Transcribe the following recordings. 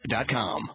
TireRack.com.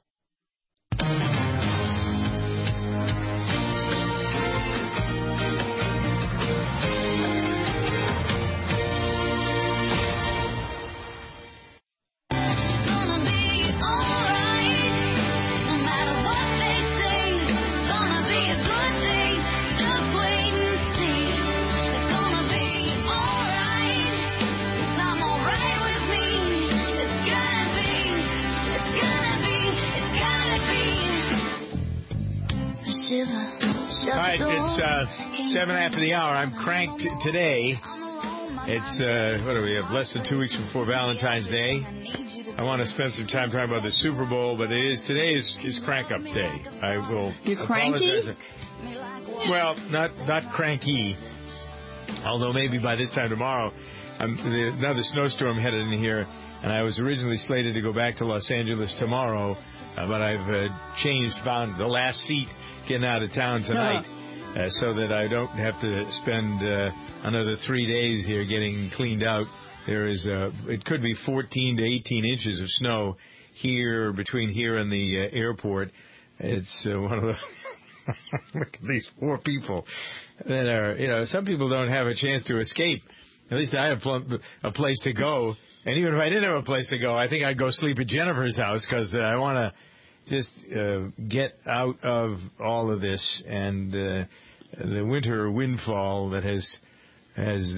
All right, it's 7 after the hour. I'm cranked today. It's, what do we have, less than 2 weeks before Valentine's Day. I want to spend some time talking about the Super Bowl, but today is crank-up day. I will You're cranky? Well, not cranky, although maybe by this time tomorrow, another snowstorm headed in here, and I was originally slated to go back to Los Angeles tomorrow, but I've found the last seat getting out of town tonight, so that I don't have to spend another 3 days here getting cleaned out. There is it could be 14 to 18 inches of snow here between here and the airport. It's one of the look at these poor people that are, some people don't have a chance to escape. At least I have a place to go. And even if I didn't have a place to go, I think I'd go sleep at Jennifer's house because I want to just get out of all of this and the winter windfall that there's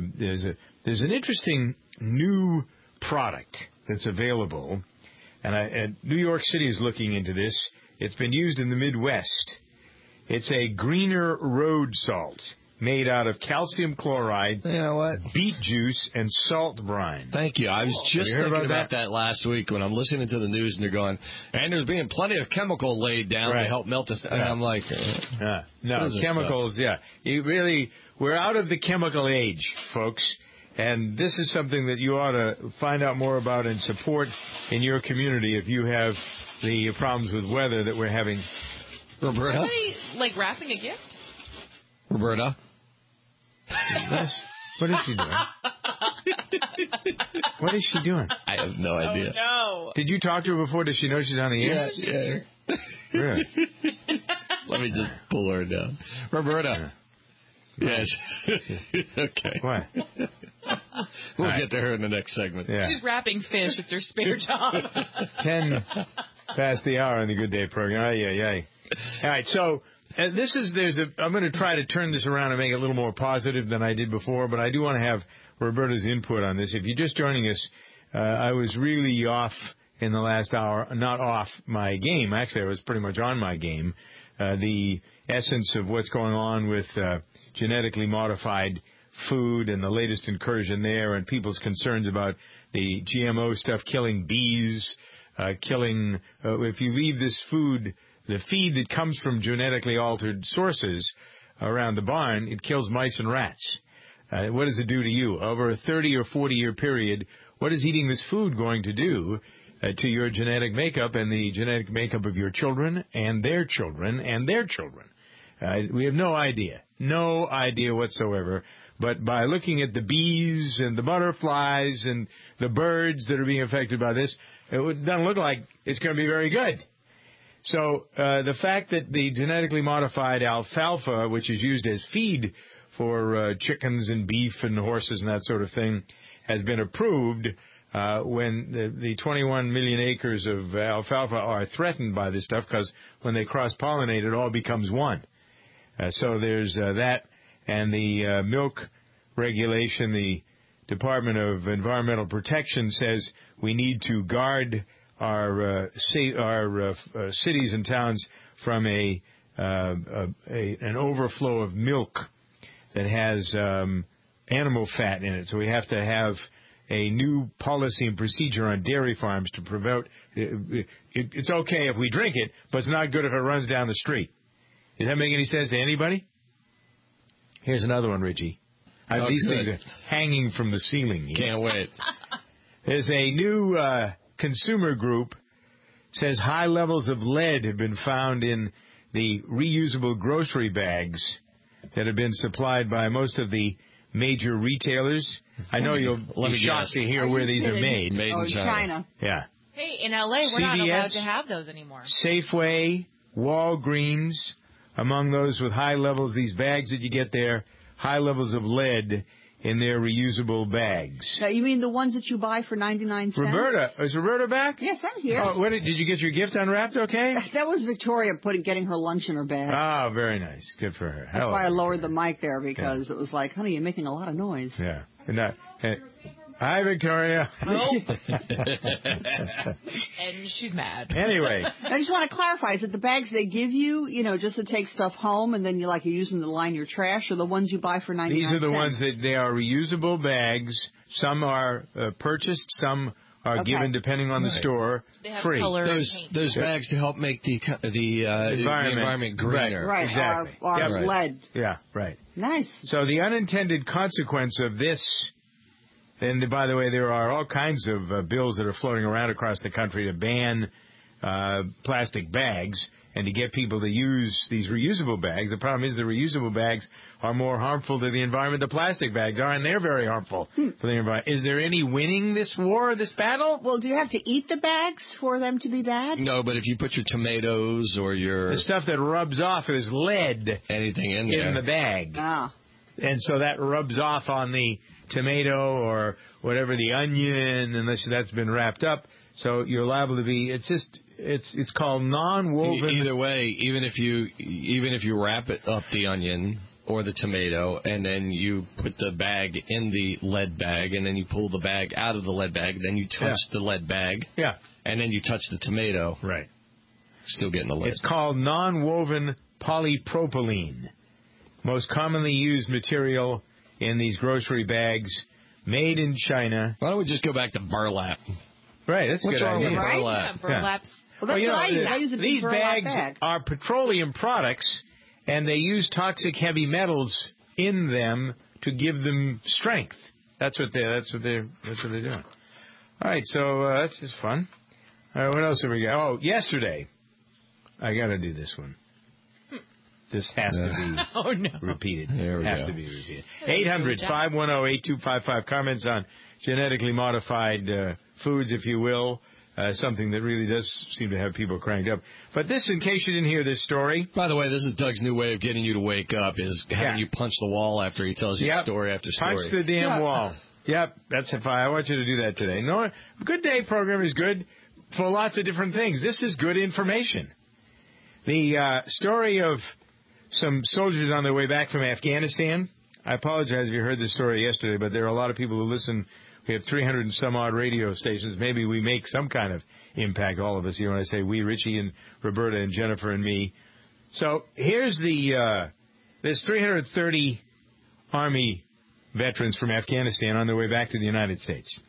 an interesting new product that's available, and New York City is looking into this. It's been used in the Midwest. It's a greener road salt made out of calcium chloride, beet juice, and salt brine. Thank you. I was just thinking about that last week when I'm listening to the news and they're going, and there's being plenty of chemical laid down to help melt this. And I'm like, no, chemicals, we're out of the chemical age, folks. And this is something that you ought to find out more about and support in your community if you have the problems with weather that we're having. Roberta? Are they, wrapping a gift? Roberta? Yes. What is she doing? What is she doing? I have no idea. Oh, no. Did you talk to her before? Does she know she's on the air? Yeah. Really? Let me just pull her down. Roberta. Yes. Okay. What? We'll get to her in the next segment. Yeah. She's wrapping fish. It's her spare job. 10 past the hour on the Good Day program. All right, so I'm going to try to turn this around and make it a little more positive than I did before, but I do want to have Roberta's input on this. If you're just joining us, I was really off in the last hour, not off my game. Actually, I was pretty much on my game. The essence of what's going on with genetically modified food and the latest incursion there and people's concerns about the GMO stuff killing bees, if you leave this food, the feed that comes from genetically altered sources around the barn, it kills mice and rats. What does it do to you? Over a 30 or 40-year period, what is eating this food going to do to your genetic makeup and the genetic makeup of your children and their children and their children? We have no idea whatsoever. But by looking at the bees and the butterflies and the birds that are being affected by this, it doesn't look like it's going to be very good. So the fact that the genetically modified alfalfa, which is used as feed for chickens and beef and horses and that sort of thing, has been approved when the 21 million acres of alfalfa are threatened by this stuff, because when they cross-pollinate, it all becomes one. So there's that. And the milk regulation, the Department of Environmental Protection says we need to guard our cities and towns from an overflow of milk that has animal fat in it. So we have to have a new policy and procedure on dairy farms to prevent it's okay if we drink it, but it's not good if it runs down the street. Does that make any sense to anybody? Here's another one, Richie. These things are hanging from the ceiling here. Can't wait. There's a new consumer group says high levels of lead have been found in the reusable grocery bags that have been supplied by most of the major retailers. I know you'll be shocked to hear where these are made. Made in China. Yeah. Hey, in L.A., we're not allowed to have those anymore. Safeway, Walgreens, among those with high levels, these bags that you get there, high levels of lead in their reusable bags. You mean the ones that you buy for 99 cents? Roberta, is Roberta back? Yes, I'm here. Oh, did you get your gift unwrapped okay? That was Victoria getting her lunch in her bag. Oh, very nice. Good for her. That's why I lowered the mic there, because it was like, honey, you're making a lot of noise. Yeah. Hi, Victoria. Oh. And she's mad. Anyway. I just want to clarify, is it the bags they give you, just to take stuff home and then you're using them to line your trash, or the ones you buy for 99 These are the cents? ones that they are reusable bags. Some are purchased, some are given, depending on the store, free. Those bags to help make the environment greener. Right, exactly. Our lead. Yeah, right. Nice. So the unintended consequence of this, and by the way, there are all kinds of bills that are floating around across the country to ban plastic bags and to get people to use these reusable bags. The problem is the reusable bags are more harmful to the environment than plastic bags are, and they're very harmful for the environment. Is there any winning this war, this battle? Well, do you have to eat the bags for them to be bad? No, but if you put your tomatoes or your... The stuff that rubs off, there's lead anything in the bag. Ah. And so that rubs off on the tomato or whatever, the onion, unless that's been wrapped up. So you're liable to be. It's called non-woven. Either way, even if you wrap it up, the onion or the tomato, and then you put the bag in the lead bag, and then you pull the bag out of the lead bag, then you touch the lead bag, and then you touch the tomato. Right. Still getting the lead. It's called non-woven polypropylene. Most commonly used material in these grocery bags, made in China. Why don't we just go back to burlap? Right, that's a good idea. Burlap. Yeah, burlap. Well, that's what I use. I use a big these burlap bags are petroleum products, and they use toxic heavy metals in them to give them strength. That's what they're doing. All right, so that's just fun. All right, what else have we got? Oh, yesterday, I got to do this one. This has to be repeated. There we go. To be repeated. 800-510-8255. Comments on genetically modified foods, if you will. Something that really does seem to have people cranked up. But this, in case you didn't hear this story. By the way, this is Doug's new way of getting you to wake up, is having you punch the wall after he tells you story after story. Punch the damn wall. Yep, that's if I want you to do that today. No, Good Day program is good for lots of different things. This is good information. The story of some soldiers on their way back from Afghanistan. I apologize if you heard this story yesterday, but there are a lot of people who listen. We have 300 and some odd radio stations. Maybe we make some kind of impact, all of us here. When I say we, Richie and Roberta and Jennifer and me. So here's there's 330 Army veterans from Afghanistan on their way back to the United States.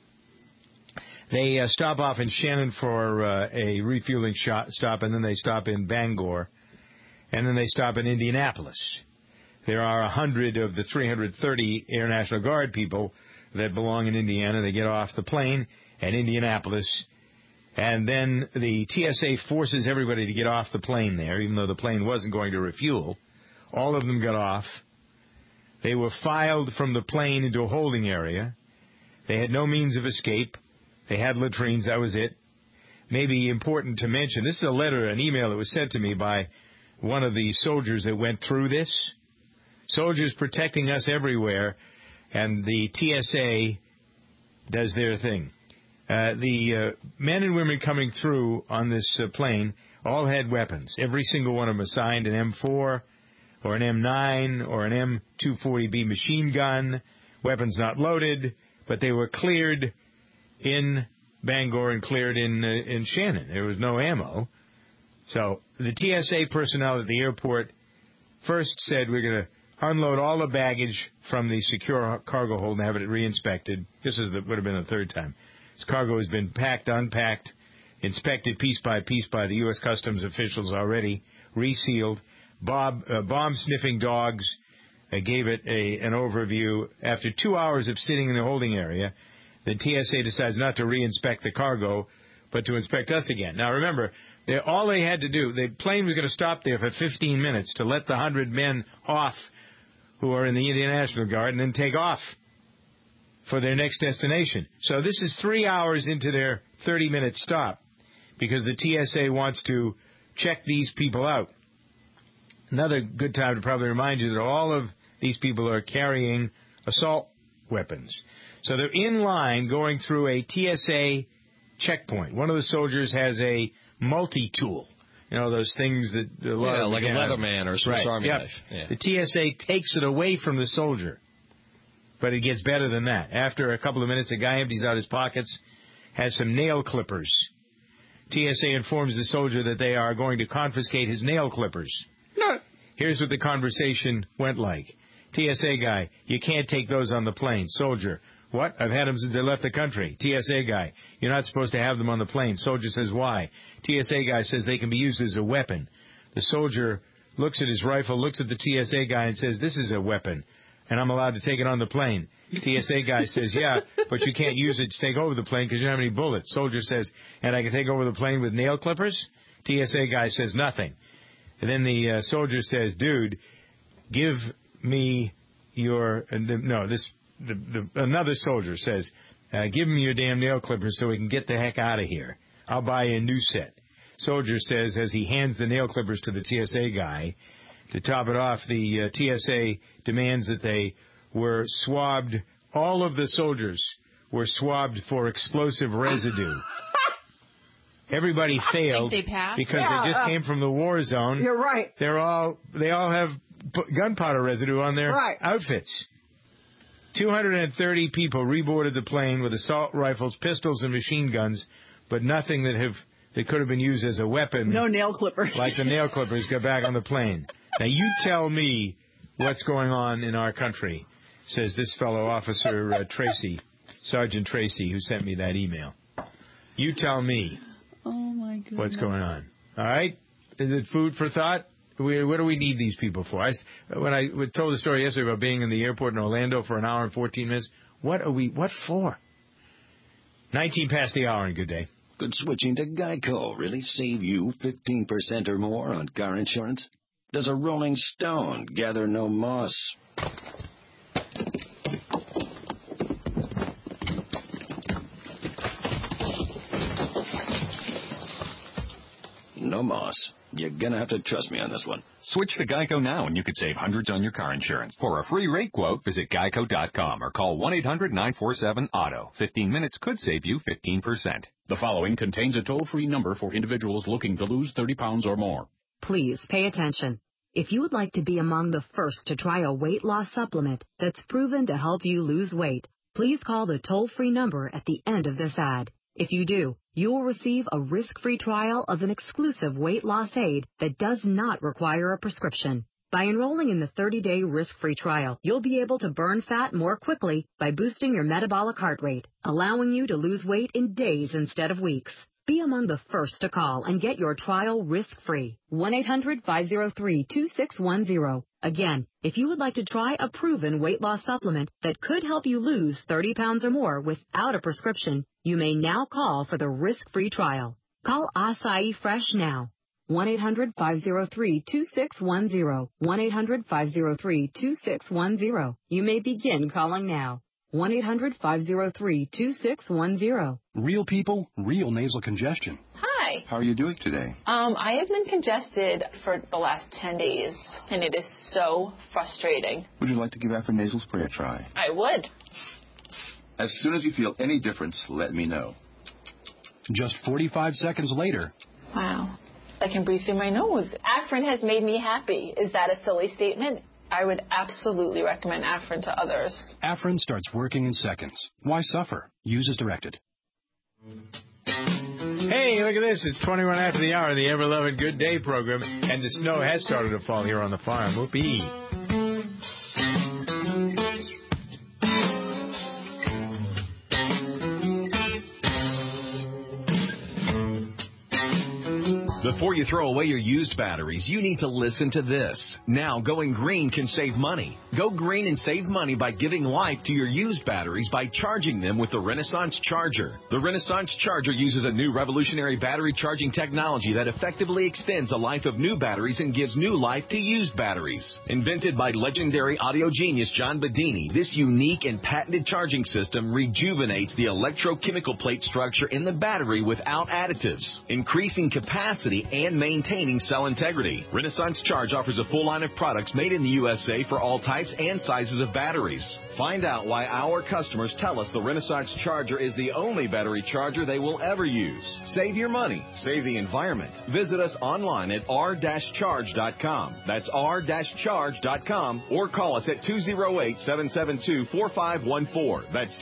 They stop off in Shannon for a refueling stop, and then they stop in Bangor. And then they stop in Indianapolis. There are 100 of the 330 Air National Guard people that belong in Indiana. They get off the plane at Indianapolis, and then the TSA forces everybody to get off the plane there, even though the plane wasn't going to refuel. All of them got off. They were filed from the plane into a holding area. They had no means of escape. They had latrines. That was it. Maybe important to mention, this is a letter, an email that was sent to me by one of the soldiers that went through this. Soldiers protecting us everywhere, and the TSA does their thing. The men and women coming through on this plane all had weapons. Every single one of them assigned an M4 or an M9 or an M240B machine gun. Weapons not loaded, but they were cleared in Bangor and cleared in Shannon. There was no ammo. So the TSA personnel at the airport first said, we're going to unload all the baggage from the secure cargo hold and have it re-inspected. This would have been the third time. This cargo has been packed, unpacked, inspected piece by piece by the U.S. Customs officials already, resealed. Bomb-sniffing dogs gave it an overview. After 2 hours of sitting in the holding area, the TSA decides not to re-inspect the cargo, but to inspect us again. Now, remember, all they had to do, the plane was going to stop there for 15 minutes to let the 100 men off who are in the Indian National Guard and then take off for their next destination. So this is 3 hours into their 30-minute stop. because the TSA wants to check these people out. Another good time to probably remind you that all of these people are carrying assault weapons. So they're in line going through a TSA checkpoint. One of the soldiers has a multi-tool. You know, those things that... like a Leatherman or a Swiss Army knife. Yeah. The TSA takes it away from the soldier. But it gets better than that. After a couple of minutes, a guy empties out his pockets, has some nail clippers. TSA informs the soldier that they are going to confiscate his nail clippers. No. Here's what the conversation went like. TSA guy, you can't take those on the plane. Soldier, what? I've had them since I left the country. TSA guy, you're not supposed to have them on the plane. Soldier says, why? TSA guy says they can be used as a weapon. The soldier looks at his rifle, looks at the TSA guy and says, this is a weapon, and I'm allowed to take it on the plane. TSA guy says, yeah, but you can't use it to take over the plane because you don't have any bullets. Soldier says, and I can take over the plane with nail clippers? TSA guy says nothing. And then the soldier says, dude, give me your... another soldier says, give me your damn nail clippers so we can get the heck out of here. I'll buy you a new set. Soldier says, as he hands the nail clippers to the TSA guy, to top it off, the TSA demands that they were swabbed. All of the soldiers were swabbed for explosive residue. Everybody failed they passed. because they just came from the war zone. You're right. They all have gunpowder residue on their outfits. 230 people reboarded the plane with assault rifles, pistols, and machine guns, but nothing that could have been used as a weapon. No nail clippers. Like the nail clippers got back on the plane. Now, you tell me what's going on in our country, says this fellow officer, Tracy, Sergeant Tracy, who sent me that email. You tell me. Oh, my goodness. What's going on? All right? Is it food for thought? What do we need these people for? When I told the story yesterday about being in the airport in Orlando for an hour and 14 minutes, what for? 19 past the hour, and good day. Could switching to Geico really save you 15% or more on car insurance? Does a rolling stone gather no moss? No moss. You're going to have to trust me on this one. Switch to Geico now and you could save hundreds on your car insurance. For a free rate quote, visit geico.com or call 1-800-947-AUTO. 15 minutes could save you 15%. The following contains a toll-free number for individuals looking to lose 30 pounds or more. Please pay attention. If you would like to be among the first to try a weight loss supplement that's proven to help you lose weight, please call the toll-free number at the end of this ad. If you do, you will receive a risk-free trial of an exclusive weight loss aid that does not require a prescription. By enrolling in the 30-day risk-free trial, you'll be able to burn fat more quickly by boosting your metabolic heart rate, allowing you to lose weight in days instead of weeks. Be among the first to call and get your trial risk-free. 1-800-503-2610. Again, if you would like to try a proven weight loss supplement that could help you lose 30 pounds or more without a prescription, you may now call for the risk-free trial. Call Acai Fresh now. 1-800-503-2610. 1-800-503-2610. You may begin calling now. 1-800-503-2610. Real people, real nasal congestion. Hi. How are you doing today? I have been congested for the last 10 days, and it is so frustrating. Would you like to give Afrin nasal spray a try? I would. As soon as you feel any difference, let me know. Just 45 seconds later. Wow. I can breathe through my nose. Afrin has made me happy. Is that a silly statement? I would absolutely recommend Afrin to others. Afrin starts working in seconds. Why suffer? Use as directed. Hey, look at this. It's 21 after the hour in the ever-loving Good Day program, and the snow has started to fall here on the farm. Whoopee. Before you throw away your used batteries, you need to listen to this. Now, going green can save money. Go green and save money by giving life to your used batteries by charging them with the Renaissance Charger. The Renaissance Charger uses a new revolutionary battery charging technology that effectively extends the life of new batteries and gives new life to used batteries. Invented by legendary audio genius John Bedini, this unique and patented charging system rejuvenates the electrochemical plate structure in the battery without additives, increasing capacity and maintaining cell integrity. Renaissance Charge offers a full line of products made in the USA for all types and sizes of batteries. Find out why our customers tell us the Renaissance Charger is the only battery charger they will ever use. Save your money. Save the environment. Visit us online at r-charge.com. That's r-charge.com or call us at 208-772-4514. That's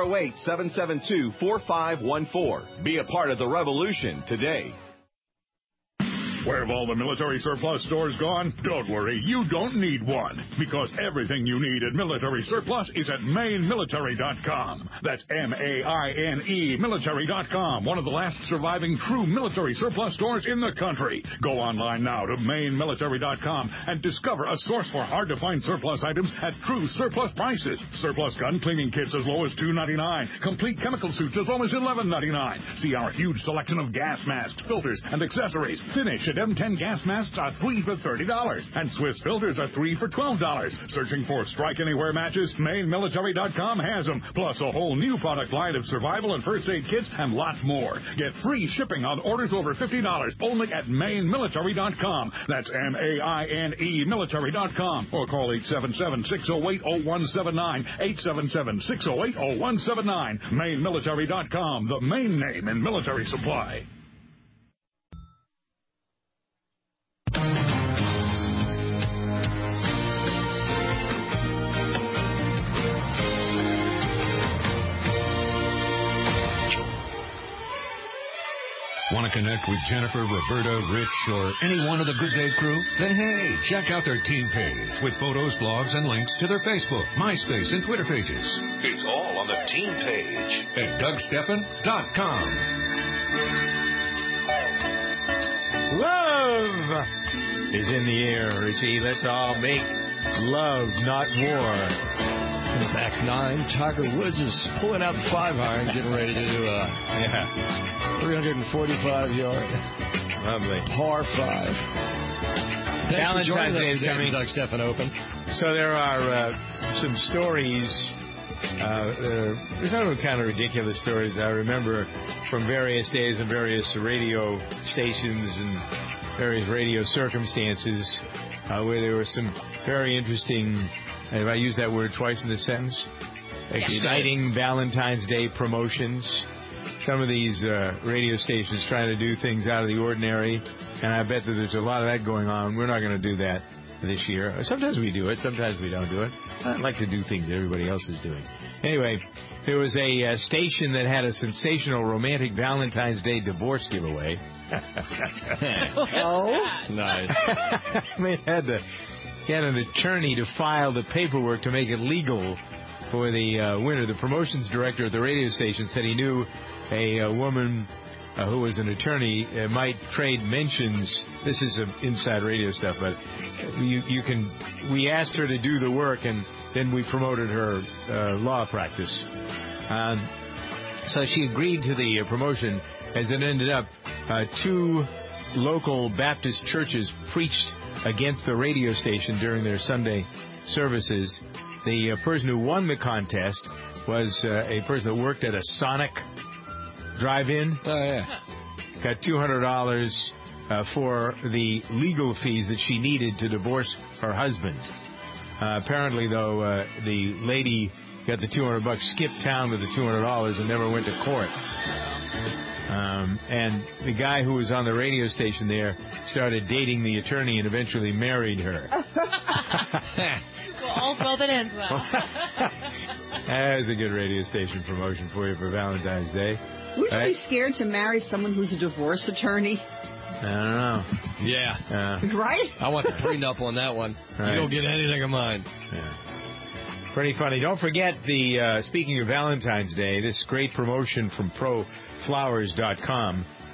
208-772-4514. Be a part of the revolution today. Where have all the military surplus stores gone? Don't worry, you don't need one, because everything you need at Military Surplus is at MaineMilitary.com. That's M-A-I-N-E Military.com, one of the last surviving true military surplus stores in the country. Go online now to MaineMilitary.com and discover a source for hard-to-find surplus items at true surplus prices. Surplus gun cleaning kits as low as $2.99. Complete chemical suits as low as $11.99. See our huge selection of gas masks, filters, and accessories. Finish at M10 gas masks are 3 for $30, and Swiss filters are 3 for $12. Searching for Strike Anywhere matches? MaineMilitary.com has them, plus a whole new product line of survival and first aid kits and lots more. Get free shipping on orders over $50 only at MaineMilitary.com. That's M-A-I-N-E Military.com, or call 877-608-0179, 877-608-0179. MaineMilitary.com, the main name in military supply. Want to connect with Jennifer, Roberta, Rich, or any one of the Good Day crew? Then hey, check out their team page with photos, blogs, and links to their Facebook, MySpace, and Twitter pages. It's all on the team page at DougStephan.com. Love is in the air, Richie. Let's all make love, not war. Back nine, Tiger Woods is pulling out the 5-iron, getting ready to do a 345-yard lovely par 5. Valentine's Day is coming. Doug Stephan Open. So there are some stories. There's some kind of ridiculous stories I remember from various days and various radio stations and various radio circumstances where there were some very interesting. Have I used that word twice in the sentence? Exciting Valentine's Day promotions. Some of these radio stations trying to do things out of the ordinary, and I bet that there's a lot of that going on. We're not going to do that this year. Sometimes we do it. Sometimes we don't do it. I like to do things everybody else is doing. Anyway, there was a station that had a sensational romantic Valentine's Day divorce giveaway. Oh, nice. They had an attorney to file the paperwork to make it legal for the winner. The promotions director at the radio station said he knew a woman who was an attorney might trade mentions. This is some inside radio stuff, but we asked her to do the work, and then we promoted her law practice. So she agreed to the promotion. As it ended up, 2 local Baptist churches preached against the radio station during their Sunday services. The person who won the contest was a person that worked at a Sonic drive-in. Oh, yeah. Got $200 for the legal fees that she needed to divorce her husband. Apparently, though, the lady got the $200, skipped town with the $200, and never went to court. And the guy who was on the radio station there started dating the attorney and eventually married her. Well, all's well that ends well. That was a good radio station promotion for you for Valentine's Day. Would you be scared to marry someone who's a divorce attorney? I don't know. Yeah. Right? I want the prenup on that one. Right. You don't get anything of mine. Yeah. Pretty funny. Don't forget speaking of Valentine's Day, this great promotion from ProFlowers.com.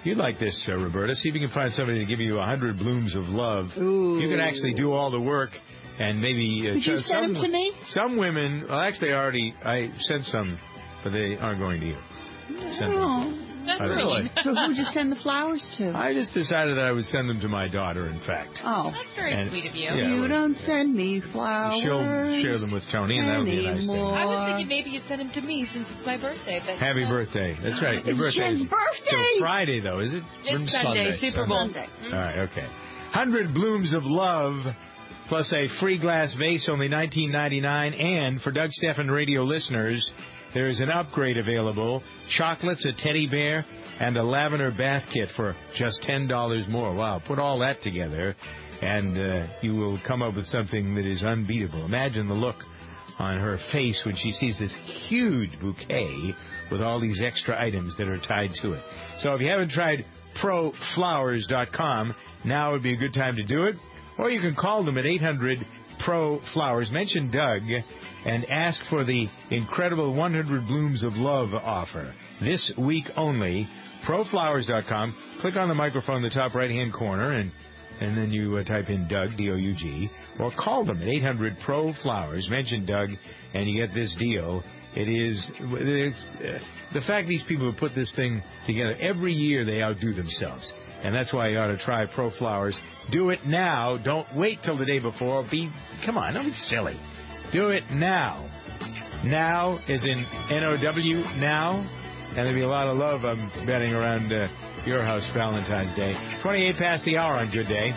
You'd like this, Roberta. See if you can find somebody to give you 100 blooms of love. Ooh. You can actually do all the work and maybe... Could you send them to me? Some women... Well, actually, I sent some, but they aren't going to you. Send them. Really? So who'd you send the flowers to? I just decided that I would send them to my daughter, in fact. Oh. That's very sweet of you. Yeah, you don't send me flowers. She'll share them with Tony, and that'll be a nice thing. I was thinking maybe you'd send them to me since it's my birthday. But Happy birthday. That's right. Your It's birthday. Jen's birthday. Till Friday, though, is it? It's Sunday, Super Bowl. Sunday. All right, okay. 100 blooms of love, plus a free glass vase, only $19.99. And for Doug Stephan radio listeners, there is an upgrade available. Chocolates, a teddy bear, and a lavender bath kit for just $10 more. Wow, put all that together, and you will come up with something that is unbeatable. Imagine the look on her face when she sees this huge bouquet with all these extra items that are tied to it. So if you haven't tried ProFlowers.com, now would be a good time to do it. Or you can call them at 800-PRO-FLOWERS. Mention Doug and ask for the incredible 100 Blooms of Love offer. This week only, ProFlowers.com. Click on the microphone in the top right-hand corner, and then you type in Doug, D-O-U-G, or call them at 800-PRO-FLOWERS. Mention Doug, and you get this deal. It is the fact these people have put this thing together. Every year they outdo themselves, and that's why you ought to try Pro Flowers. Do it now. Don't wait till the day before. Come on, don't be silly. Do it now. Now is in N-O-W, now. And there'll be a lot of love, I'm betting, around your house Valentine's Day. 28 past the hour on Good Day.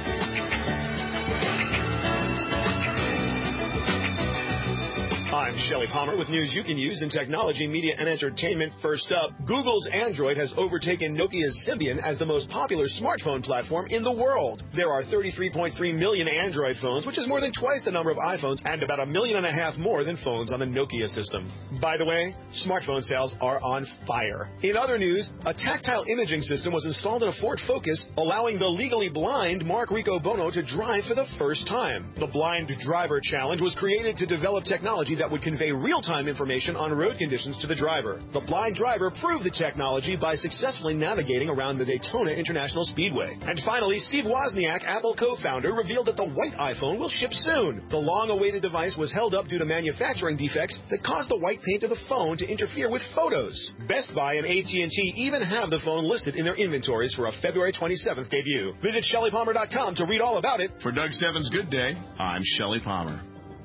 I'm Shelley Palmer with news you can use in technology, media, and entertainment. First up, Google's Android has overtaken Nokia's Symbian as the most popular smartphone platform in the world. There are 33.3 million Android phones, which is more than twice the number of iPhones and about 1.5 million more than phones on the Nokia system. By the way, smartphone sales are on fire. In other news, a tactile imaging system was installed in a Ford Focus, allowing the legally blind Mark Riccobono to drive for the first time. The Blind Driver Challenge was created to develop technology that would convey real-time information on road conditions to the driver. The blind driver proved the technology by successfully navigating around the Daytona International Speedway. And finally, Steve Wozniak, Apple co-founder, revealed that the white iPhone will ship soon. The long-awaited device was held up due to manufacturing defects that caused the white paint of the phone to interfere with photos. Best Buy and AT&T even have the phone listed in their inventories for a February 27th debut. Visit ShelleyPalmer.com to read all about it. For Doug Stephan's Good Day, I'm Shelley Palmer.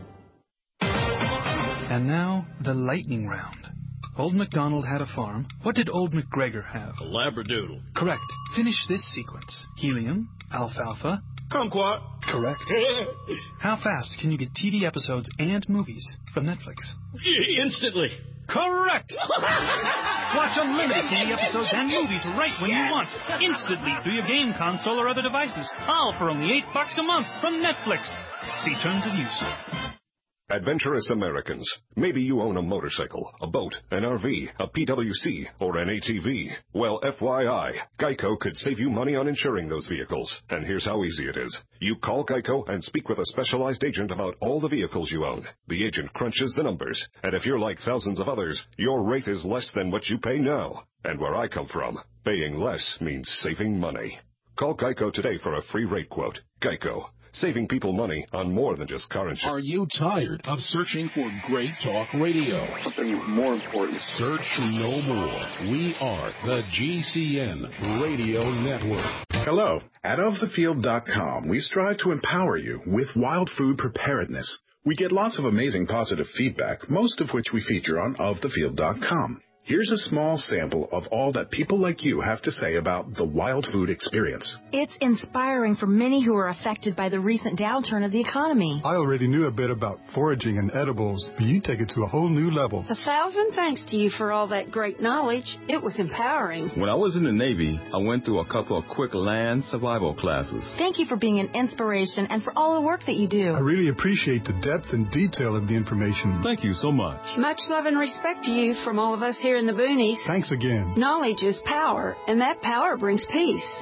And now, the lightning round. Old MacDonald had a farm. What did Old MacGregor have? A Labradoodle. Correct. Finish this sequence. Helium, alfalfa. Kumquat. Correct. How fast can you get TV episodes and movies from Netflix? Instantly. Correct! Watch unlimited TV episodes and movies right when you want, instantly through your game console or other devices, all for only $8 a month from Netflix. See terms of use. Adventurous Americans. Maybe you own a motorcycle, a boat, an RV, a PWC, or an ATV. Well, FYI, Geico could save you money on insuring those vehicles. And here's how easy it is. You call Geico and speak with a specialized agent about all the vehicles you own. The agent crunches the numbers. And if you're like thousands of others, your rate is less than what you pay now. And where I come from, paying less means saving money. Call Geico today for a free rate quote. Geico. Saving people money on more than just car insurance. Are you tired of searching for great talk radio? Something more important. Search no more. We are the GCN Radio Network. Hello. At OfTheField.com, we strive to empower you with wild food preparedness. We get lots of amazing positive feedback, most of which we feature on OfTheField.com. Here's a small sample of all that people like you have to say about the wild food experience. It's inspiring for many who are affected by the recent downturn of the economy. I already knew a bit about foraging and edibles, but you take it to a whole new level. 1,000 thanks to you for all that great knowledge. It was empowering. When I was in the Navy, I went through a couple of quick land survival classes. Thank you for being an inspiration and for all the work that you do. I really appreciate the depth and detail of the information. Thank you so much. Much love and respect to you from all of us here in the boonies. Thanks again. Knowledge is power, and that power brings peace.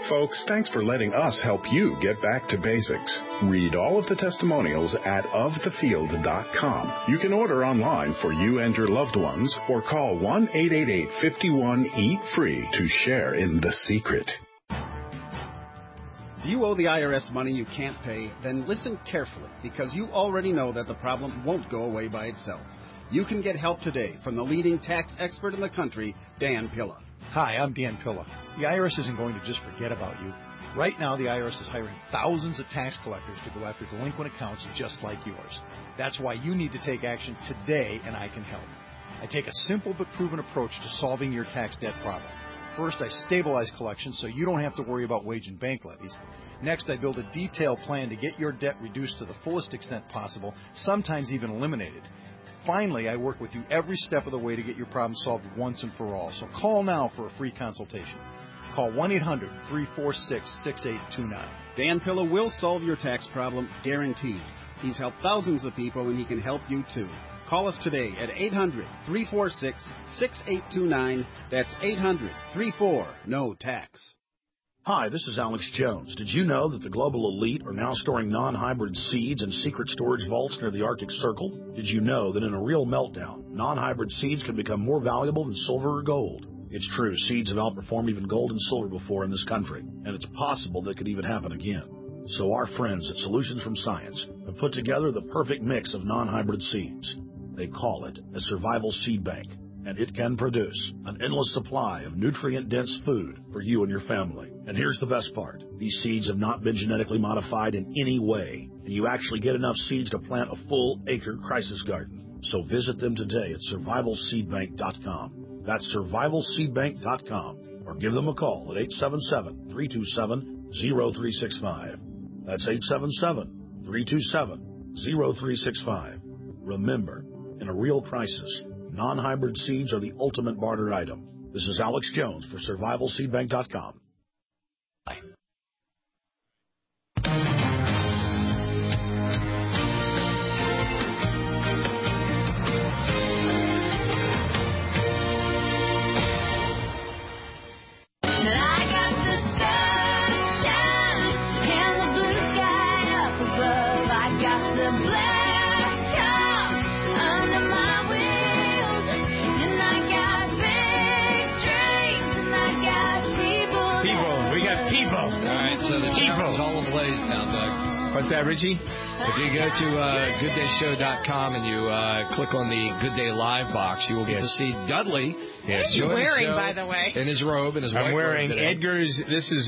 Folks, thanks for letting us help you get back to basics. Read all of the testimonials at ofthefield.com. You can order online for you and your loved ones or call 1-888-51-EAT-FREE to share in the secret. If you owe the IRS money you can't pay, then listen carefully because you already know that the problem won't go away by itself. You can get help today from the leading tax expert in the country, Dan Pilla. Hi, I'm Dan Pilla. The IRS isn't going to just forget about you. Right now, the IRS is hiring thousands of tax collectors to go after delinquent accounts just like yours. That's why you need to take action today, and I can help. I take a simple but proven approach to solving your tax debt problem. First, I stabilize collections so you don't have to worry about wage and bank levies. Next, I build a detailed plan to get your debt reduced to the fullest extent possible, sometimes even eliminated. Finally, I work with you every step of the way to get your problem solved once and for all. So call now for a free consultation. Call 1-800-346-6829. Dan Pilla will solve your tax problem, guaranteed. He's helped thousands of people, and he can help you too. Call us today at 800-346-6829. That's 800-34-NO-TAX. Hi, this is Alex Jones. Did you know that the global elite are now storing non-hybrid seeds in secret storage vaults near the Arctic Circle? Did you know that in a real meltdown, non-hybrid seeds can become more valuable than silver or gold? It's true, seeds have outperformed even gold and silver before in this country, and it's possible that could even happen again. So our friends at Solutions from Science have put together the perfect mix of non-hybrid seeds. They call it a survival seed bank, and it can produce an endless supply of nutrient-dense food for you and your family. And here's the best part. These seeds have not been genetically modified in any way, and you actually get enough seeds to plant a full-acre crisis garden. So visit them today at survivalseedbank.com. That's survivalseedbank.com, or give them a call at 877-327-0365. That's 877-327-0365. Remember, in a real crisis, non-hybrid seeds are the ultimate barter item. This is Alex Jones for survivalseedbank.com. Bye. So the chat is all ablaze now, Doug. What's that, Richie? If you go to GoodDayShow.com and you click on the Good Day Live box, you will get to see Dudley. Yes. What are you wearing, by the way? In his robe, in his I'm white wearing robe today. Edgar's. This is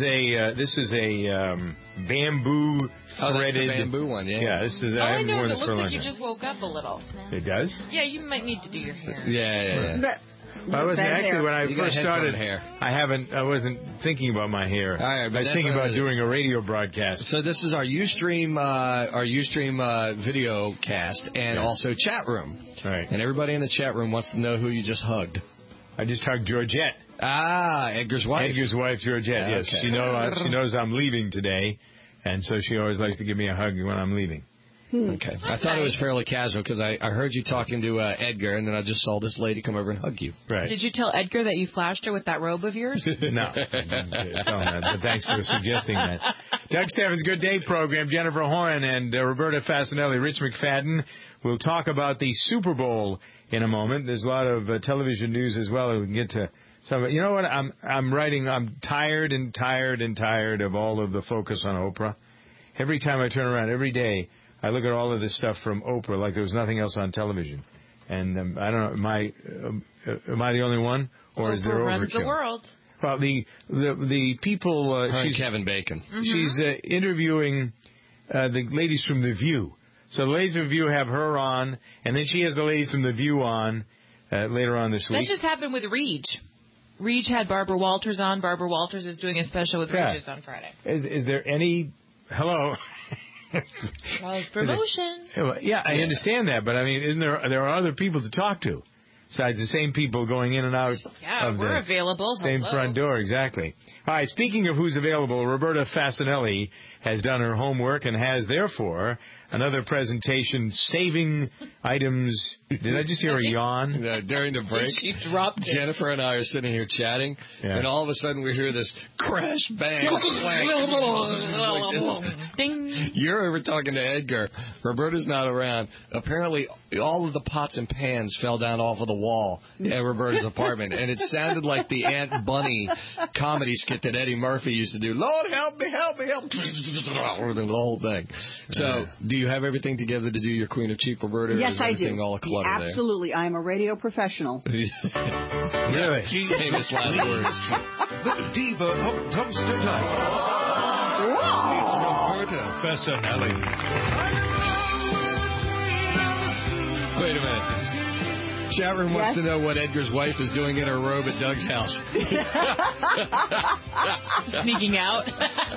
a bamboo that's threaded. the bamboo one, yeah. Yeah, this is. Oh, I I haven't know. worn It this looks for a long like you time. just woke up a little. It does? Yeah, you might need to do your hair. Yeah. Well, I wasn't actually when I You got first started. hair. I wasn't thinking about my hair. All right, I was thinking about doing a radio broadcast. So this is our Ustream video cast and also chat room. Right. And everybody in the chat room wants to know who you just hugged. I just hugged Georgette. Ah, Edgar's wife. Edgar's wife, Georgette. Yes, Okay. she knows I'm leaving today, and so she always likes to give me a hug when I'm leaving. Okay. I thought it was fairly casual because I heard you talking to Edgar, and then I just saw this lady come over and hug you. Right. Did you tell Edgar that you flashed her with that robe of yours? No. But thanks for suggesting that. Doug Steffens' Good Day program, Jennifer Horan and Roberta Fasanelli, Rich McFadden. We'll talk about the Super Bowl in a moment. There's a lot of television news as well. We can get to some of it. You know what? I'm tired of all of the focus on Oprah. Every time I turn around, every day, I look at all of this stuff from Oprah like there was nothing else on television. And I don't know, am I the only one? Or is there overkill? Runs the world. Well, the people... she's Kevin Bacon. Mm-hmm. She's interviewing the ladies from The View. So the ladies from The View have her on, and then she has the ladies from The View on later on this week. That just happened with Reach. Reach had Barbara Walters on. Barbara Walters is doing a special with Regis on Friday. Is there any... Hello? Well, it's promotion. Yeah, I understand that, but I mean, isn't there are other people to talk to besides the same people going in and out of we're the available. same front door, exactly. All right, speaking of who's available, Roberta Fasanelli has done her homework and has, therefore, another presentation saving items. Did I just hear a yawn? During the break, she dropped it. Jennifer and I are sitting here chatting, and all of a sudden we hear this crash, bang, Ding. You're over talking to Edgar. Roberta's not around. Apparently, all of the pots and pans fell down off of the wall at Roberta's apartment, and it sounded like the Aunt Bunny comedy skit that Eddie Murphy used to do. Lord, help me, help me, help me. The whole thing. So, do you have everything together to do your Queen of Cheap, Roberta? Yes, I do. All Absolutely. there? I am a radio professional. Really? Famous last words. The Diva of Dumpster Diving. Roberta Fessanelli. Wait a minute. Chat room wants to know what Edgar's wife is doing in her robe at Doug's house. Sneaking out.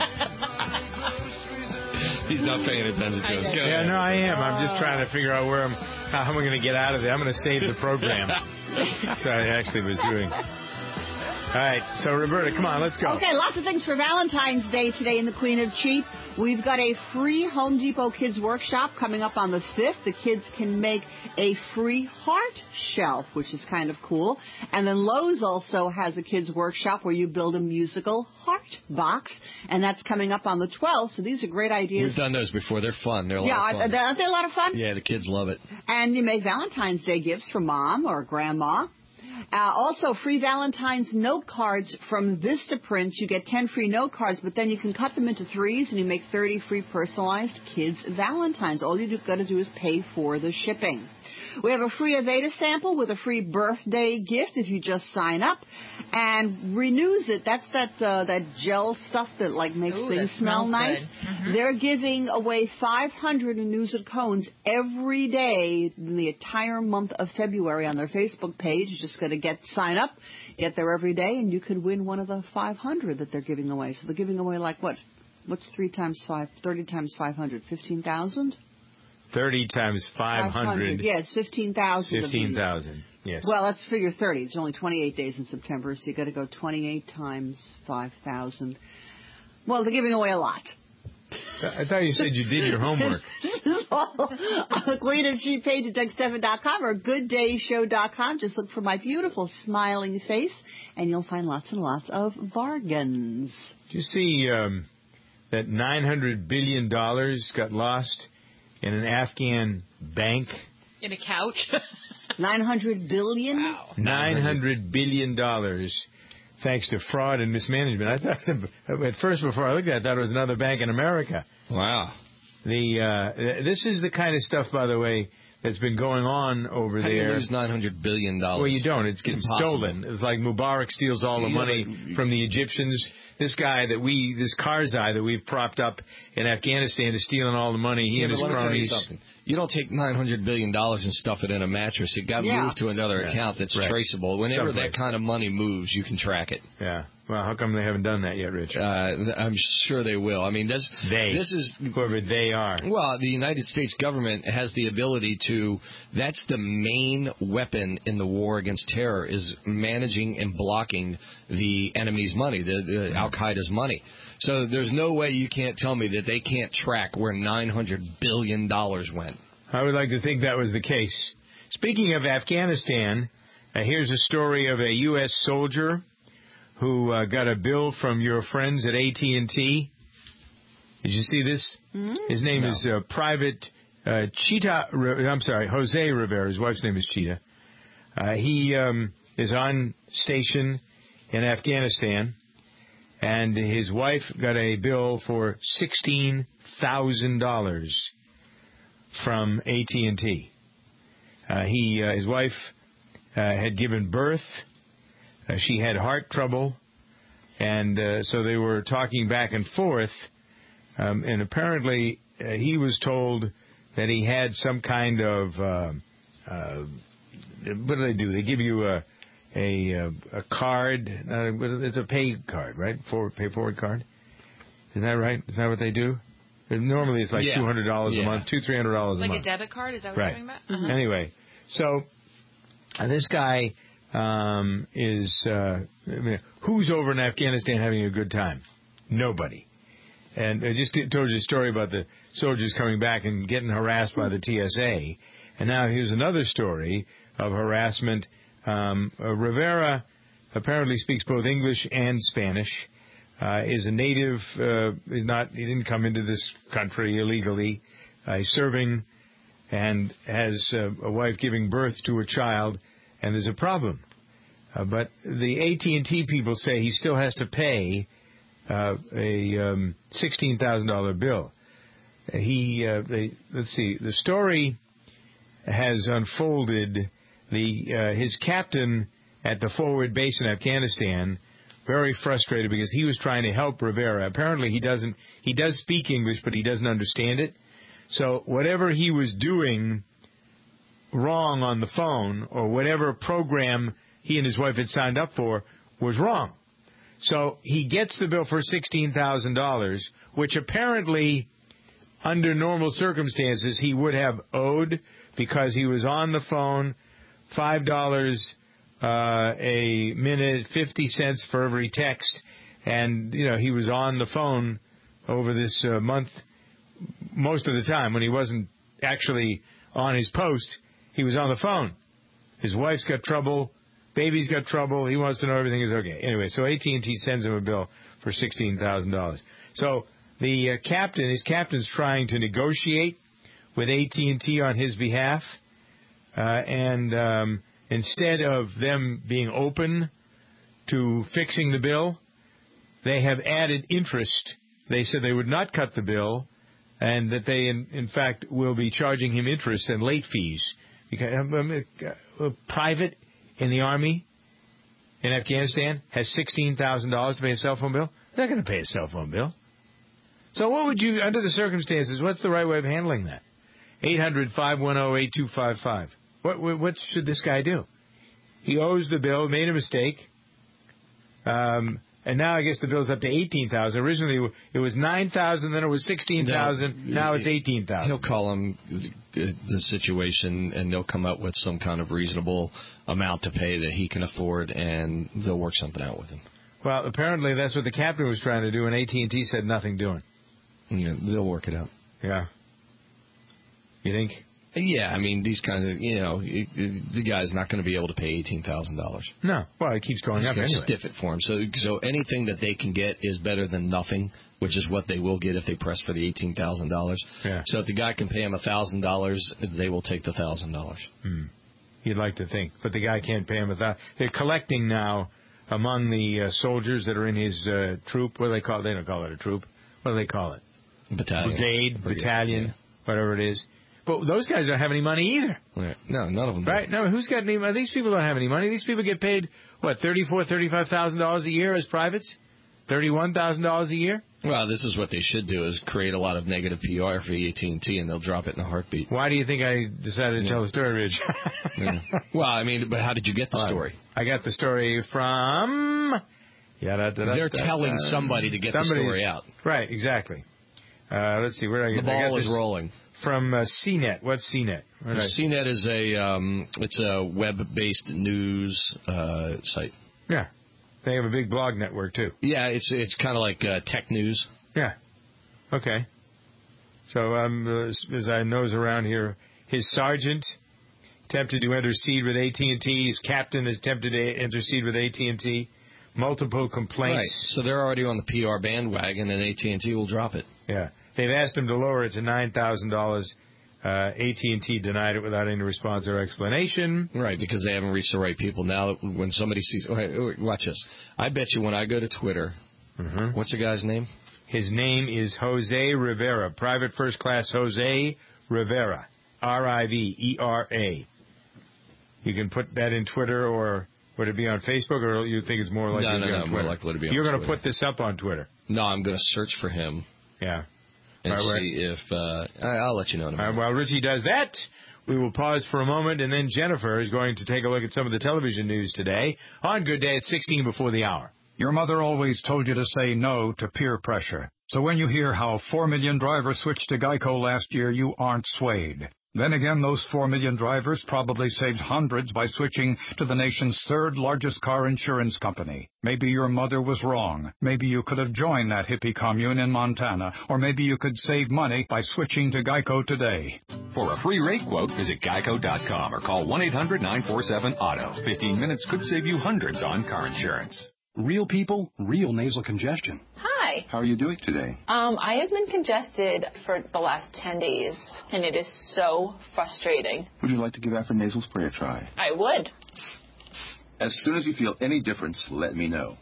He's not paying attention to us. Go ahead. No, I am. I'm just trying to figure out how am I going to get out of there. I'm going to save the program. That's what I actually was doing. All right, so Roberta, come on, let's go. Okay, lots of things for Valentine's Day today in the Queen of Cheap. We've got a free Home Depot Kids Workshop coming up on the 5th. The kids can make a free heart shelf, which is kind of cool. And then Lowe's also has a kids workshop where you build a musical heart box, and that's coming up on the 12th. So these are great ideas. We've done those before. They're fun. They're a lot of fun. Aren't they a lot of fun? Yeah, the kids love it. And you make Valentine's Day gifts for mom or grandma. Also, free Valentine's note cards from Vistaprint. You get 10 free note cards, but then you can cut them into 3s, and you make 30 free personalized kids' Valentines. All you've got to do is pay for the shipping. We have a free Aveda sample with a free birthday gift if you just sign up. And Renews It, that's that gel stuff that makes things smell nice. Mm-hmm. They're giving away 500 Renews It cones every day in the entire month of February on their Facebook page. You just got to sign up, get there every day, and you could win one of the 500 that they're giving away. So they're giving away what's 3 times 5, 30 times 500, 15,000? 30 times 500. Yes, 15,000. 15,000. Yes. Well, let's figure 30. It's only 28 days in September, so you got to go 28 times 5,000. Well, they're giving away a lot. I thought you said you did your homework. This is all on the Queen of Cheap page at Doug7.com or GoodDayShow.com. Just look for my beautiful smiling face, and you'll find lots and lots of bargains. Did you see that $900 billion got lost in an Afghan bank? In a couch? $900 billion? Wow. $900 billion, thanks to fraud and mismanagement. I thought, at first, before I looked at it, I thought it was another bank in America. Wow. This is the kind of stuff, by the way, that's been going on over How there. do you lose $900 billion? Well, you don't. It's stolen. It's like Mubarak steals all the money from the Egyptians. This Karzai that we've propped up in Afghanistan is stealing all the money. He and his cronies. Let me tell you something. You don't take $900 billion and stuff it in a mattress. It got moved to another account that's traceable. Whenever that kind of money moves, you can track it. Yeah. Well, how come they haven't done that yet, Rich? I'm sure they will. I mean, this is whoever they are. Well, the United States government has the ability to. That's the main weapon in the war against terror, is managing and blocking the enemy's money, the Al-Qaeda's money. So there's no way you can't tell me that they can't track where $900 billion went. I would like to think that was the case. Speaking of Afghanistan, here's a story of a U.S. soldier who got a bill from your friends at AT&T. Did you see this? Mm-hmm. His name is Private Jose Rivera. His wife's name is Cheetah. He is on station in Afghanistan, and his wife got a bill for $16,000 from AT&T. His wife had given birth. She had heart trouble, and so they were talking back and forth, and apparently he was told that he had some kind of what do? They give you a card. It's a pay card, right? Pay forward card. Isn't that right? Is that what they do? Normally it's like $200 a month, $300 a month. Like a debit card? Is that what you're talking about? Uh-huh. Anyway, so this guy who's over in Afghanistan having a good time? Nobody. And I just told you a story about the soldiers coming back and getting harassed by the TSA. And now here's another story of harassment. Rivera apparently speaks both English and Spanish. Is a native. He didn't come into this country illegally. He's serving and has a wife giving birth to a child, and there's a problem. But the AT&T people say he still has to pay a $16,000 bill. Let's see. The story has unfolded. His captain at the forward base in Afghanistan, very frustrated because he was trying to help Rivera. Apparently he does speak English, but he doesn't understand it. So whatever he was doing wrong on the phone, or whatever program he and his wife had signed up for, was wrong. So he gets the bill for $16,000, which apparently, under normal circumstances, he would have owed because he was on the phone, $5 a minute, 50 cents for every text, and he was on the phone over this month most of the time. When he wasn't actually on his post, he was on the phone. His wife's got trouble, baby's got trouble. He wants to know everything is okay. Anyway, so AT&T sends him a bill for $16,000. So his captain's trying to negotiate with AT&T on his behalf, and instead of them being open to fixing the bill, they have added interest. They said they would not cut the bill, and that they, in fact, will be charging him interest and late fees. Because a private in the Army in Afghanistan has $16,000 to pay a cell phone bill. They're not going to pay a cell phone bill. So what would you, under the circumstances, what's the right way of handling that? 800-510-8255. What should this guy do? He owes the bill, made a mistake, and now I guess the bill's up to $18,000. Originally it was $9,000, then it was $16,000. Now it's $18,000. He'll call him the situation, and they'll come up with some kind of reasonable amount to pay that he can afford, and they'll work something out with him. Well, apparently that's what the captain was trying to do, and AT&T said nothing doing. Yeah, they'll work it out. Yeah. You think? Yeah, I mean, these kinds of, the guy's not going to be able to pay $18,000. No. Well, it keeps going up anyway. Stiff it for him. So anything that they can get is better than nothing, which is what they will get if they press for the $18,000. Yeah. So if the guy can pay him $1,000, they will take the $1,000. You'd like to think. But the guy can't pay him $1,000. They're collecting now among the soldiers that are in his troop. What do they call it? They don't call it a troop. What do they call it? Battalion. Battalion, whatever it is. But those guys don't have any money either. Right. No, none of them do. Right? No, who's got any money? These people don't have any money. These people get paid, $34,000, $35,000 a year as privates? $31,000 a year? Well, this is what they should do, is create a lot of negative PR for AT&T, and they'll drop it in a heartbeat. Why do you think I decided to tell the story, Rich? Well, I mean, but how did you get the story? I got the story from... They're telling somebody to get the story out. Right, exactly. Let's see, where did I get the ball is rolling. From CNET. What's CNET? CNET is it's a web-based news site. Yeah. They have a big blog network, too. Yeah, it's kind of like tech news. Yeah. Okay. So as I nose around here, his sergeant attempted to intercede with AT&T. His captain has attempted to intercede with AT&T. Multiple complaints. Right. So they're already on the PR bandwagon, and AT&T will drop it. Yeah. They've asked him to lower it to $9,000. AT&T denied it without any response or explanation. Right, because they haven't reached the right people. Now, when somebody sees... Okay, watch this. I bet you when I go to Twitter, what's the guy's name? His name is Jose Rivera. Private First Class Jose Rivera. R-I-V-E-R-A. You can put that in Twitter, or would it be on Facebook, or you think it's more likely to be on Twitter? More likely to be on You're Twitter. going to put this up on Twitter? No, I'm going to search for him. Yeah. And see if... I'll let you know in a minute. While Richie does that, we will pause for a moment, and then Jennifer is going to take a look at some of the television news today on Good Day at 16 before the hour. Your mother always told you to say no to peer pressure. So when you hear how 4 million drivers switched to Geico last year, you aren't swayed. Then again, those 4 million drivers probably saved hundreds by switching to the nation's third-largest car insurance company. Maybe your mother was wrong. Maybe you could have joined that hippie commune in Montana. Or maybe you could save money by switching to Geico today. For a free rate quote, visit geico.com or call 1-800-947-AUTO. 15 minutes could save you hundreds on car insurance. Real people, real nasal congestion. Hi. How are you doing today? I have been congested for the last 10 days, and it is so frustrating. Would you like to give Afrin nasal spray a try? I would. As soon as you feel any difference, let me know.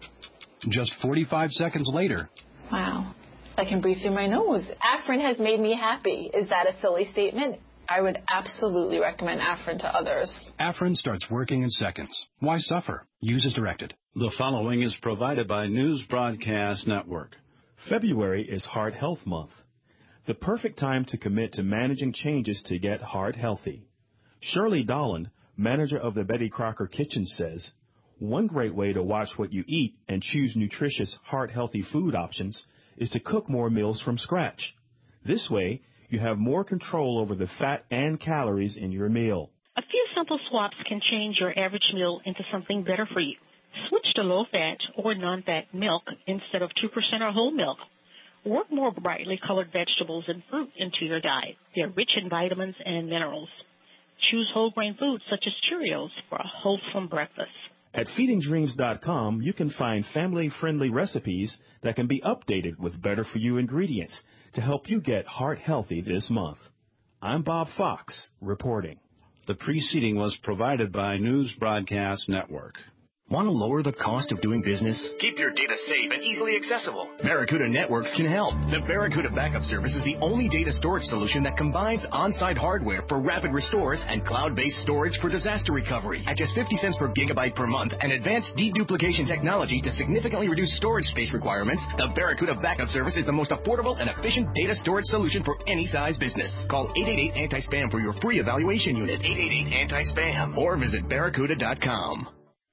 Just 45 seconds later. Wow. I can breathe through my nose. Afrin has made me happy. Is that a silly statement? I would absolutely recommend Afrin to others. Afrin starts working in seconds. Why suffer? Use as directed. The following is provided by News Broadcast Network. February is Heart Health Month, the perfect time to commit to managing changes to get heart healthy. Shirley Dolland, manager of the Betty Crocker Kitchen, says, one great way to watch what you eat and choose nutritious, heart-healthy food options is to cook more meals from scratch. This way, you have more control over the fat and calories in your meal. A few simple swaps can change your average meal into something better for you. Switch to low-fat or non-fat milk instead of 2% or whole milk. Work more brightly colored vegetables and fruit into your diet. They're rich in vitamins and minerals. Choose whole grain foods such as Cheerios for a wholesome breakfast. At feedingdreams.com, you can find family-friendly recipes that can be updated with better-for-you ingredients to help you get heart healthy this month. I'm Bob Fox, reporting. The preceding was provided by News Broadcast Network. Want to lower the cost of doing business? Keep your data safe and easily accessible. Barracuda Networks can help. The Barracuda Backup Service is the only data storage solution that combines on-site hardware for rapid restores and cloud-based storage for disaster recovery. At just 50 cents per gigabyte per month and advanced deduplication technology to significantly reduce storage space requirements, the Barracuda Backup Service is the most affordable and efficient data storage solution for any size business. Call 888-ANTI-SPAM for your free evaluation unit. 888-ANTI-SPAM or visit barracuda.com.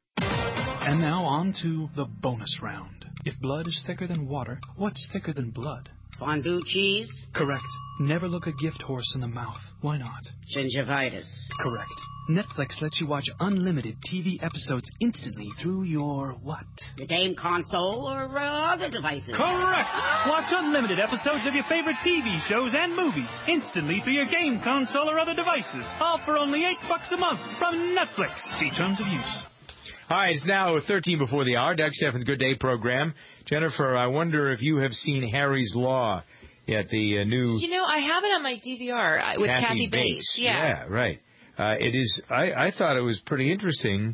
And now on to the bonus round. If blood is thicker than water, what's thicker than blood? Fondue cheese? Correct. Never look a gift horse in the mouth. Why not? Gingivitis. Correct. Netflix lets you watch unlimited TV episodes instantly through your what? The game console or other devices. Correct! Watch unlimited episodes of your favorite TV shows and movies instantly through your game console or other devices. All for only $8 a month from Netflix. See terms of use. All right, it's now 13 before the hour. Doug Steffen's Good Day program. Jennifer, I wonder if you have seen Harry's Law yet, the new... You know, I have it on my DVR with Kathy Bates. Yeah, right. It is. I thought it was pretty interesting,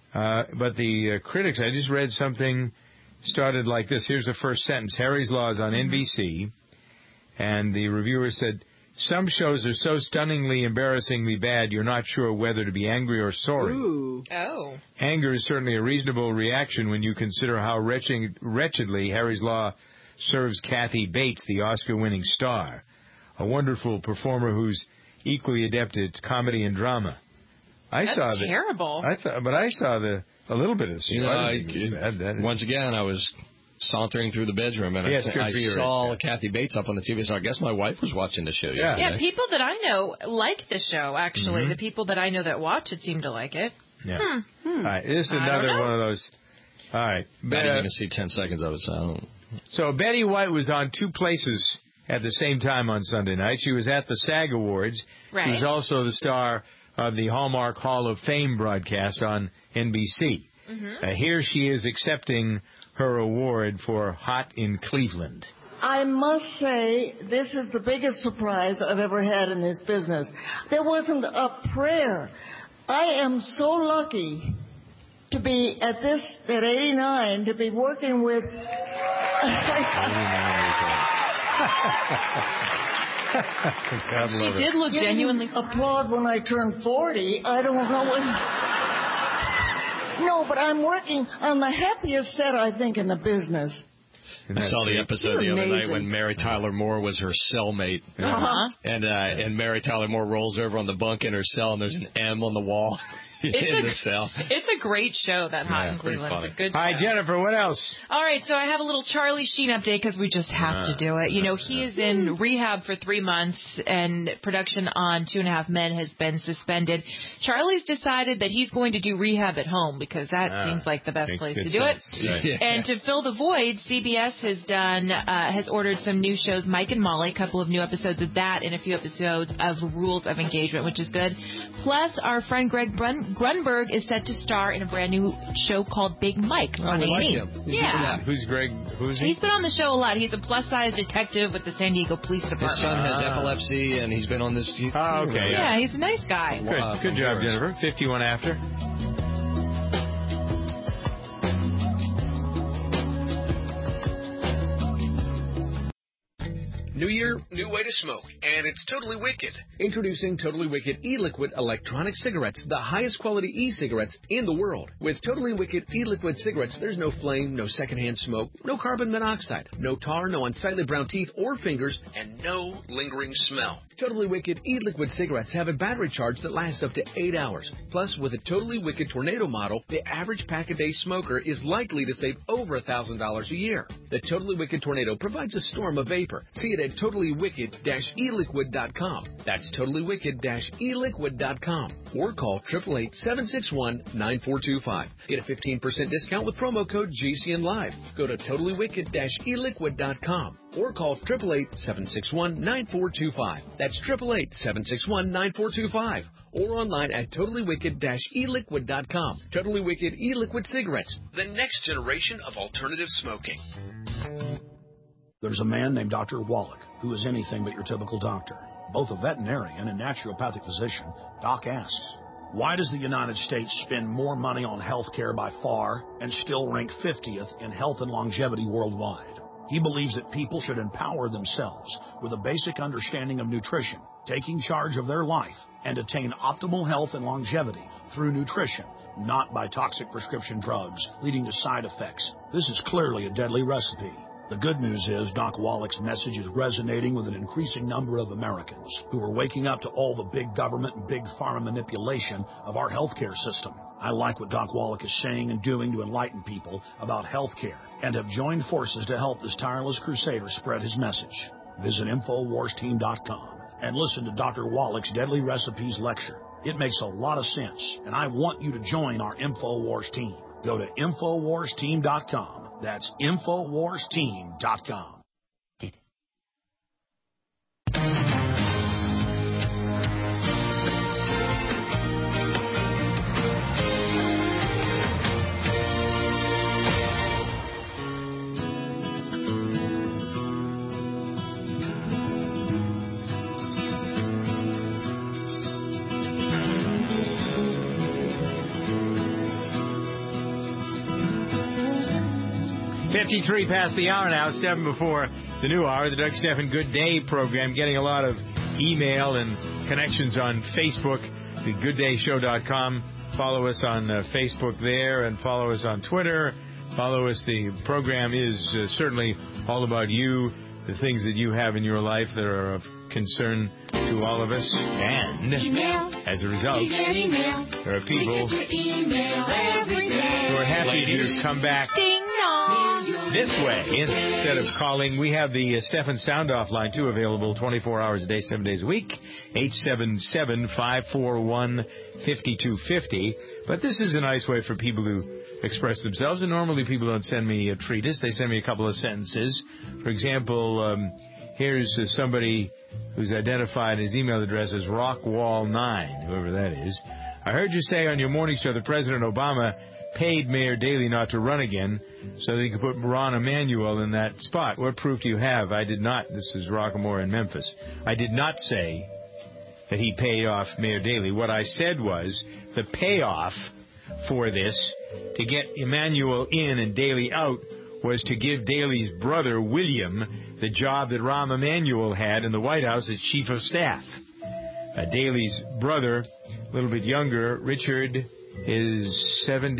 but the critics, I just read something, started like this. Here's the first sentence. Harry's Law is on NBC, and the reviewer said, some shows are so stunningly, embarrassingly bad, you're not sure whether to be angry or sorry. Ooh. Oh. Anger is certainly a reasonable reaction when you consider how wretchedly Harry's Law serves Kathy Bates, the Oscar-winning star, a wonderful performer who's equally adept at comedy and drama. That's terrible. I saw a little bit of this. You know, once again, I was sauntering through the bedroom, and I saw Kathy Bates up on the TV, so I guess my wife was watching the show. Yeah, people that I know like the show, actually. Mm-hmm. The people that I know that watch it seem to like it. Yeah. All right, this is another one of those. All right. I didn't even see 10 seconds of it, so I don't... So Betty White was on two places at the same time on Sunday night. She was at the SAG Awards. Right. She was also the star of the Hallmark Hall of Fame broadcast on NBC. Mm-hmm. Here she is accepting her award for Hot in Cleveland. I must say, this is the biggest surprise I've ever had in this business. There wasn't a prayer. I am so lucky to be at 89, to be working with... She did look genuinely... applaud when I turned 40. I don't know when... No, but I'm working on the happiest set, I think, in the business. I saw the episode the other night when Mary Tyler Moore was her cellmate. Uh-huh. And Mary Tyler Moore rolls over on the bunk in her cell, and there's an M on the wall. in the cell. It's a great show, that Hot in Cleveland. It's a good show. Hi, Jennifer. What else? All right, so I have a little Charlie Sheen update because we just have to do it. You know, he is in rehab for 3 months, and production on 2.5 Men has been suspended. Charlie's decided that he's going to do rehab at home because that seems like the best place to do it. Right. And to fill the void, CBS has ordered some new shows, Mike and Molly, a couple of new episodes of that, and a few episodes of Rules of Engagement, which is good. Plus, our friend Greg Grunberg is set to star in a brand new show called Big Mike on A&E. Like him. Yeah. Who's Greg? Who's he? He's been on the show a lot. He's a plus-size detective with the San Diego Police Department. His son has epilepsy, and he's been on this. Okay. Yeah, he's a nice guy. Good job, Jennifer. 51 after. New year, new way to smoke, and it's Totally Wicked. Introducing Totally Wicked e-liquid electronic cigarettes, the highest quality e-cigarettes in the world. With Totally Wicked e-liquid cigarettes, there's no flame, no secondhand smoke, no carbon monoxide, no tar, no unsightly brown teeth or fingers, and no lingering smell. Totally Wicked e-liquid cigarettes have a battery charge that lasts up to 8 hours. Plus, with a Totally Wicked Tornado model, the average pack-a-day smoker is likely to save over $1,000 a year. The Totally Wicked Tornado provides a storm of vapor. See it at TotallyWicked-eLiquid.com. That's TotallyWicked-eLiquid.com. Or call 888-761-9425. Get a 15% discount with promo code GCNLive. Go to TotallyWicked-eLiquid.com. Or call 888-761-9425. That's 888-761-9425. Or online at TotallyWicked-eLiquid.com. Totally Wicked e-liquid cigarettes, the next generation of alternative smoking. There's a man named Dr. Wallach who is anything but your typical doctor. Both a veterinarian and naturopathic physician, Doc asks, why does the United States spend more money on health care by far and still rank 50th in health and longevity worldwide? He believes that people should empower themselves with a basic understanding of nutrition, taking charge of their life, and attain optimal health and longevity through nutrition, not by toxic prescription drugs leading to side effects. This is clearly a deadly recipe. The good news is Doc Wallach's message is resonating with an increasing number of Americans who are waking up to all the big government and big pharma manipulation of our healthcare system. I like what Doc Wallach is saying and doing to enlighten people about healthcare and have joined forces to help this tireless crusader spread his message. Visit InfoWarsTeam.com and listen to Dr. Wallach's Deadly Recipes lecture. It makes a lot of sense, and I want you to join our InfoWars team. Go to InfoWarsTeam.com. That's InfoWarsTeam.com. 53 past the hour now, 7 before the new hour, the Doug Stephan Good Day program. Getting a lot of email and connections on Facebook, thegooddayshow.com. Follow us on Facebook there and follow us on Twitter. Follow us. The program is certainly all about you, the things that you have in your life that are of concern to all of us. And as a result, there are people who are happy to come back this way instead of calling. We have the Stephan Sound-Off line, too, available 24 hours a day, 7 days a week, 877-541-5250. But this is a nice way for people to express themselves, and normally people don't send me a treatise. They send me a couple of sentences. For example, here's somebody who's identified his email address as Rockwall9, whoever that is. I heard you say on your morning show that President Obama paid Mayor Daley not to run again so that he could put Rahm Emanuel in that spot. What proof do you have? I did not. This is Rockamore in Memphis. I did not say that he paid off Mayor Daley. What I said was the payoff for this to get Emanuel in and Daley out was to give Daley's brother, William, the job that Rahm Emanuel had in the White House as chief of staff. Daley's brother, a little bit younger, Richard, is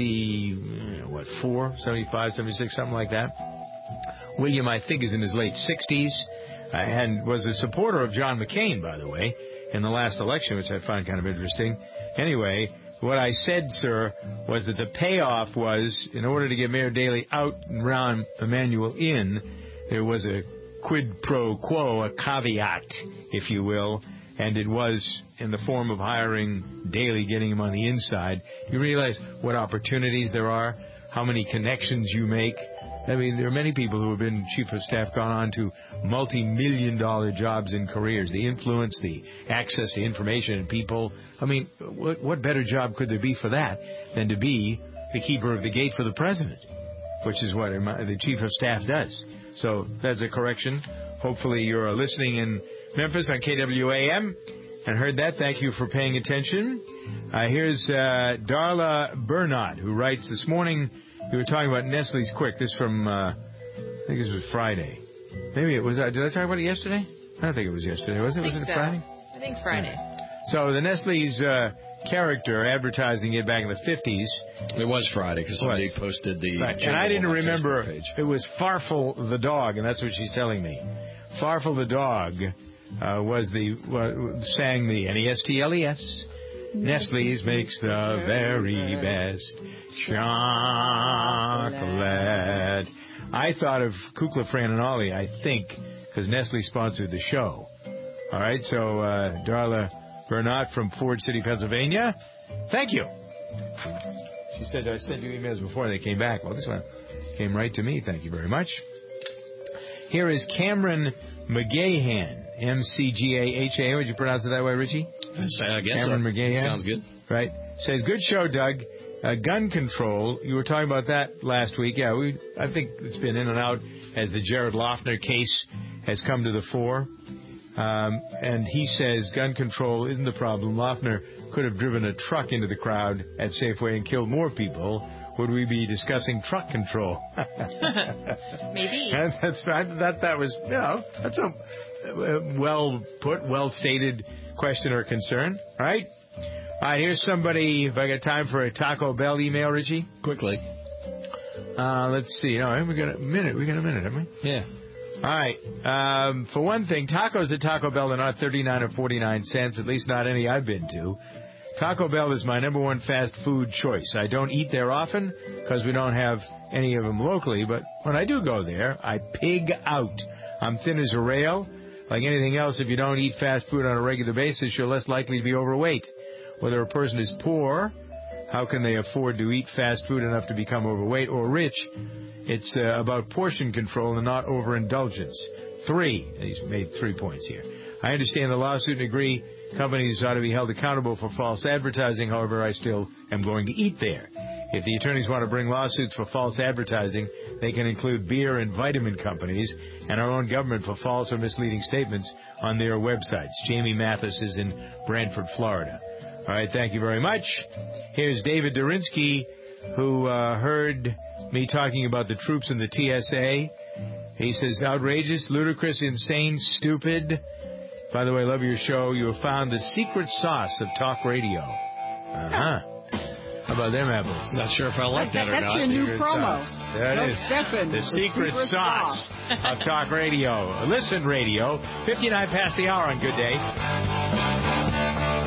74, 75, 76, something like that. William, I think, is in his late 60s and was a supporter of John McCain, by the way, in the last election, which I find kind of interesting. Anyway, what I said, sir, was that the payoff was, in order to get Mayor Daley out and Rahm Emanuel in, there was a quid pro quo, a caveat, if you will, and it was in the form of hiring Daley, getting him on the inside. You realize what opportunities there are, how many connections you make. I mean, there are many people who have been chief of staff, gone on to multi-million-dollar jobs in careers. The influence, the access to information and people. I mean, what better job could there be for that than to be the keeper of the gate for the president, which is what the chief of staff does. So that's a correction. Hopefully you're listening in Memphis on KWAM and heard that. Thank you for paying attention. Here's Darla Bernard, who writes, this morning we were talking about Nestle's Quick. This from, I think this was Friday. Maybe it was, did I talk about it yesterday? I don't think it was yesterday. Was it? Was it Friday? I think Friday. So the Nestle's character advertising it back in the 50s. It was Friday because somebody posted the... Right. And I didn't remember. It was Farfel the dog, and that's what she's telling me. Farfel the dog sang the Nestles. Nestle's makes the very best chocolate. I thought of Kukla, Fran, and Ollie, I think, because Nestle sponsored the show. All right, so Darla Bernard from Ford City, Pennsylvania, thank you. She said, I sent you emails before they came back. Well, this one came right to me. Thank you very much. Here is Cameron McGahan, M-C-G-A-H-A. Would you pronounce it that way, Richie? I guess Cameron so. McGahan. Sounds good. Right. Says, good show, Doug. Gun control. You were talking about that last week. Yeah, I think it's been in and out as the Jared Loughner case has come to the fore. And he says gun control isn't the problem. Loughner could have driven a truck into the crowd at Safeway and killed more people. Would we be discussing truck control? Maybe. That was, that's a well put, well stated question or concern, right? All right, here's somebody, if I got time for a Taco Bell email, Richie. Quickly. Let's see. No, we got a minute. We got a minute, haven't we? Yeah. All right. For one thing, tacos at Taco Bell are not 39 or 49 cents, at least not any I've been to. Taco Bell is my number one fast food choice. I don't eat there often because we don't have any of them locally, but when I do go there, I pig out. I'm thin as a rail. Like anything else, if you don't eat fast food on a regular basis, you're less likely to be overweight. Whether a person is poor, how can they afford to eat fast food enough to become overweight, or rich? It's about portion control and not overindulgence. 3. He's made 3 points here. I understand the lawsuit and agree companies ought to be held accountable for false advertising. However, I still am going to eat there. If the attorneys want to bring lawsuits for false advertising, they can include beer and vitamin companies and our own government for false or misleading statements on their websites. Jamie Mathis is in Brantford, Florida. All right, thank you very much. Here's David Durinsky, who heard me talking about the troops in the TSA. He says, outrageous, ludicrous, insane, stupid. By the way, love your show. You have found the secret sauce of talk radio. Uh-huh. How about them apples? Not sure if I like that or not. That's your new promo. That is Stephen, the secret sauce of talk radio. Listen radio, 59 past the hour on Good Day.